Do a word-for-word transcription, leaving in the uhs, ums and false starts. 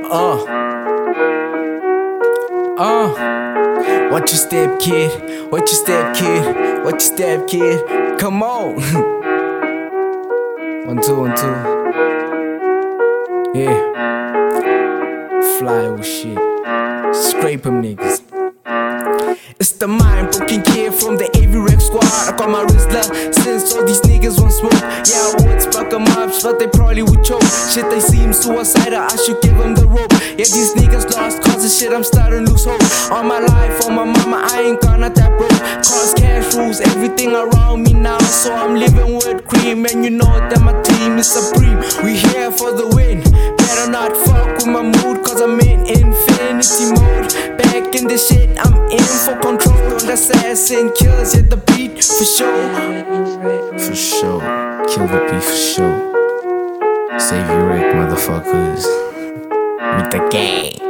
Uh, uh, watch your step, kid. Watch your step, kid. Watch your step, kid. Come on. One, two, one, two. Yeah. Fly with shit. Scrape 'em niggas. It's the mind-broken kid from the A V Rec squad. I got my wrist love since all these niggas want smoke. Yeah, I would spark 'em up, but they probably would choke. Shit, they seem suicidal, I should give 'em the rope. Yeah, these niggas lost cause of shit, I'm starting to lose hope. On my life, on my mama, I ain't gonna that broke. Cause cash rules everything around me now, so I'm living with cream. And you know that my team is supreme. We here for the win. Better not fuck with my mood, cause I'm in infinity mode. Back in the shit, I'm in for control. Don't assassin kills, hit the beat for sure. For sure, kill the beat for sure. Save your wreck, motherfuckers. With the gang.